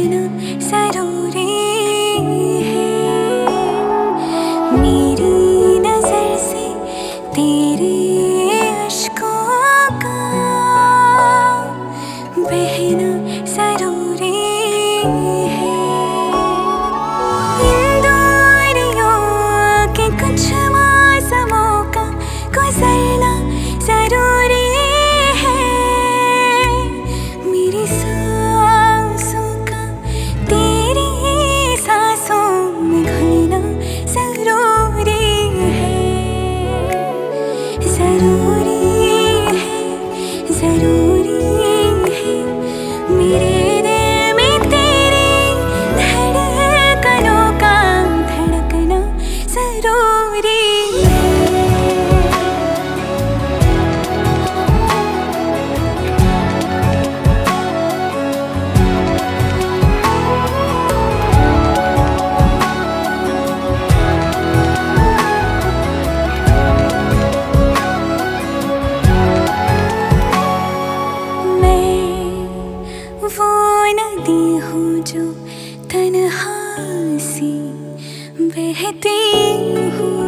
धड़कना जरूरी है। मेरी नजर से तेरे अश्कों का बहना जरूरी है। इन दूरियों के कुछ मौसमों का गुजरना जरूरी है। मेरी सांसों का तेरी सांसों में घुलना जरूरी है। जरूरी है, जरूरी है। मेरे दिल में तेरी धड़कनों का धड़कना जरूरी है। वो नदी हूँ जो तन्हा सी बहती हूँ।